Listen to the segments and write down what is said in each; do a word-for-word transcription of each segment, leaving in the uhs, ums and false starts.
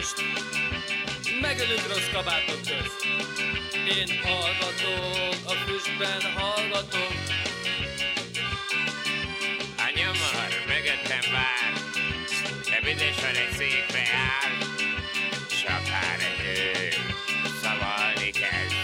füst, megölünk rossz kabátok közt. Én hallgatom, a füstben hallgatom. A nyomor mögöttem vár, de büdös van egy székre áll. Sokára ő szavalni kezd.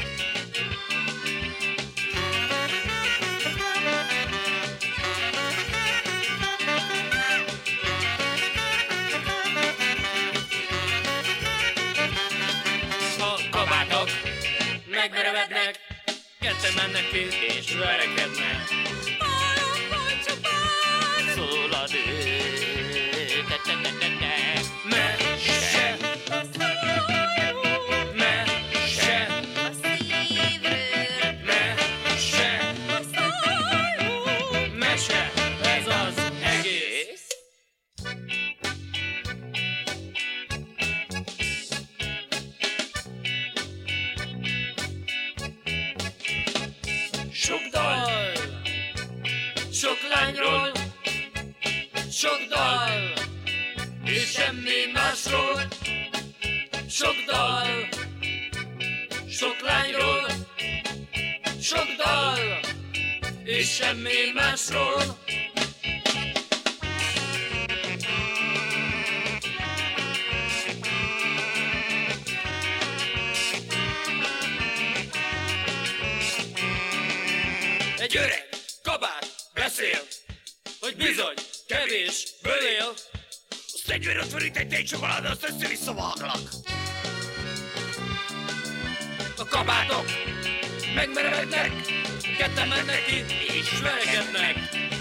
A kabátok megmerevednek, ketten mennek ki és verekednek. Szól a dő, te te te te te. Mese, mese, mese, mese, ez az egész. Sok dal, sok lányról, sok dal, és semmi másról. Sok dal, sok lányról, sok dal, és semmi másról. Egy öreg kabát beszél, hogy bizony kevésből él. Azt negyvenöt egy tejcsokoláda, azt össze-vissza váglak. A kabátok megmerevednek, ketten mennek ki és verekednek.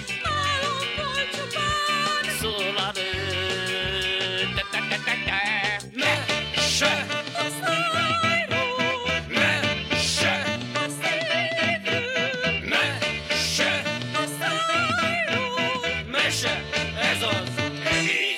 Szól a dő, te te te te te. Mese, mese, mese, mese, ez az egész.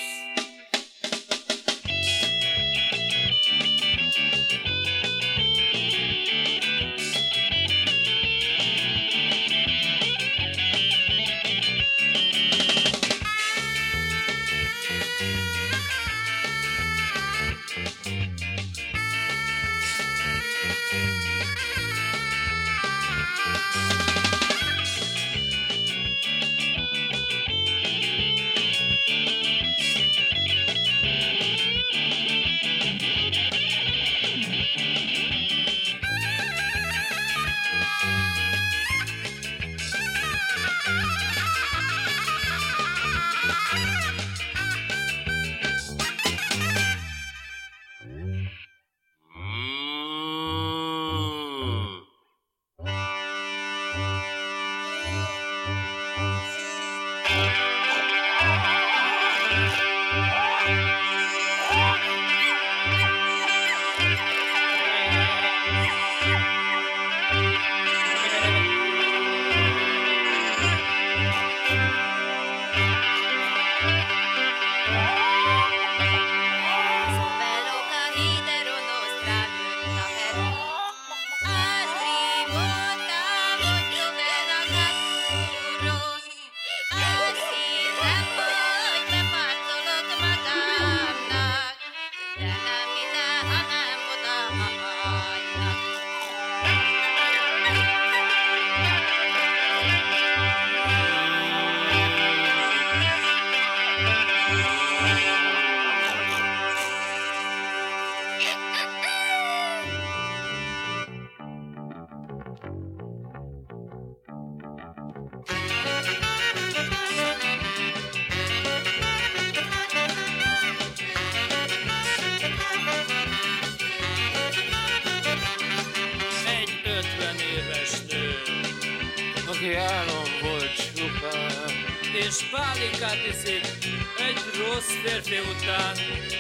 Aki álom volt csupán, és pálinkát iszik egy rossz férfi után.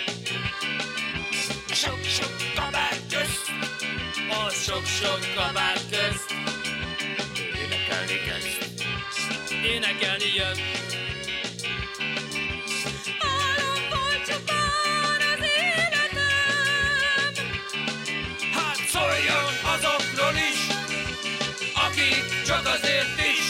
Sok-sok kabát közt, A sok-sok kabát közt énekelni kezd. énekelni jön. Álom volt csupán az életem. Hát szóljon azokról is, akik csak azért is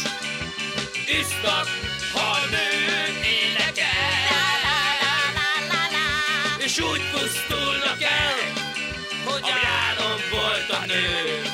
isznak, ha nők énekel. És és úgy pusztulnak el, hogy álom volt a nő.